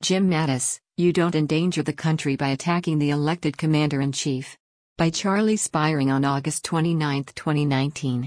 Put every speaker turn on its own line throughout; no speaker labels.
Jim Mattis, You Don't Endanger the Country by Attacking the Elected Commander-in-Chief. By Charlie Spiring on August 29, 2019.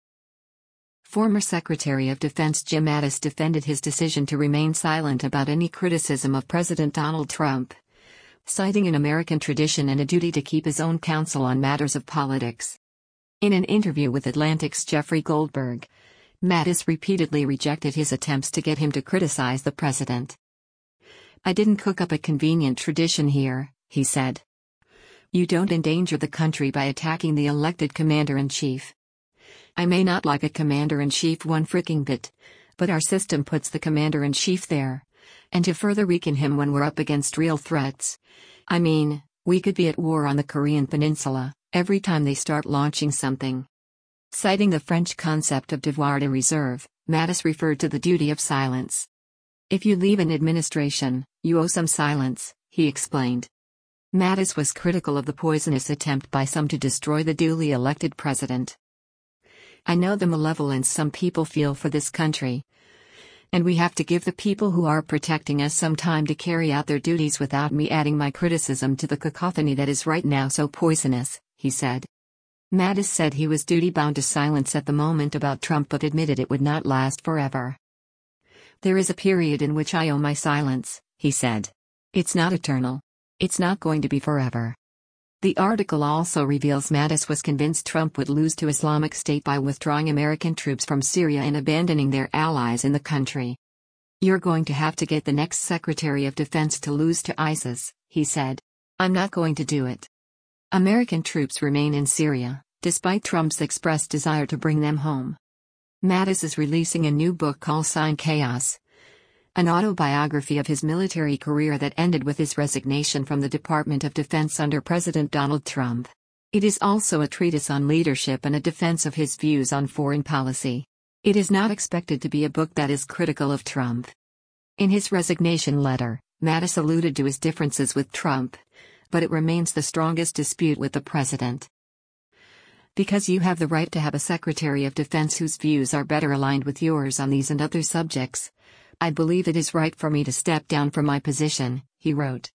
Former Secretary of Defense Jim Mattis defended his decision to remain silent about any criticism of President Donald Trump, citing an American tradition and a duty to keep his own counsel on matters of politics. In an interview with Atlantic's Jeffrey Goldberg, Mattis repeatedly rejected his attempts to get him to criticize the president. "I didn't cook up a convenient tradition here," he said. "You don't endanger the country by attacking the elected commander-in-chief. I may not like a commander-in-chief one fricking bit, but our system puts the commander-in-chief there. And to further weaken him when we're up against real threats. I mean, we could be at war on the Korean Peninsula every time they start launching something." Citing the French concept of devoir de réserve, Mattis referred to the duty of silence. "If you leave an administration, you owe some silence," he explained. Mattis was critical of the poisonous attempt by some to destroy the duly elected president. "I know the malevolence some people feel for this country. And we have to give the people who are protecting us some time to carry out their duties without me adding my criticism to the cacophony that is right now so poisonous," he said. Mattis said he was duty-bound to silence at the moment about Trump but admitted it would not last forever. "There is a period in which I owe my silence," he said. "It's not eternal. It's not going to be forever." The article also reveals Mattis was convinced Trump would lose to Islamic State by withdrawing American troops from Syria and abandoning their allies in the country. "You're going to have to get the next Secretary of Defense to lose to ISIS," he said. "I'm not going to do it." American troops remain in Syria, despite Trump's expressed desire to bring them home. Mattis is releasing a new book called Sign Chaos, an autobiography of his military career that ended with his resignation from the Department of Defense under President Donald Trump. It is also a treatise on leadership and a defense of his views on foreign policy. It is not expected to be a book that is critical of Trump. In his resignation letter, Mattis alluded to his differences with Trump, but it remains the strongest dispute with the president. "Because you have the right to have a Secretary of Defense whose views are better aligned with yours on these and other subjects, I believe it is right for me to step down from my position," he wrote.